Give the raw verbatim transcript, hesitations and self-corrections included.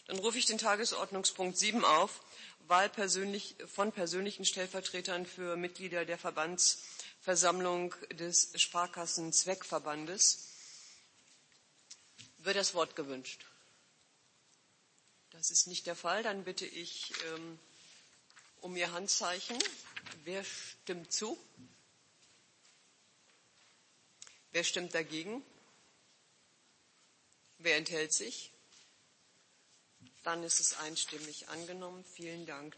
Dann rufe ich den Tagesordnungspunkt sieben auf, Wahl persönlich, von persönlichen Stellvertretern für Mitglieder der Verbandsversammlung des Sparkassenzweckverbandes. Wird das Wort gewünscht? Das ist nicht der Fall. Dann bitte ich ähm, um Ihr Handzeichen. Wer stimmt zu? Wer stimmt dagegen? Wer enthält sich? Dann ist es einstimmig angenommen. Vielen Dank.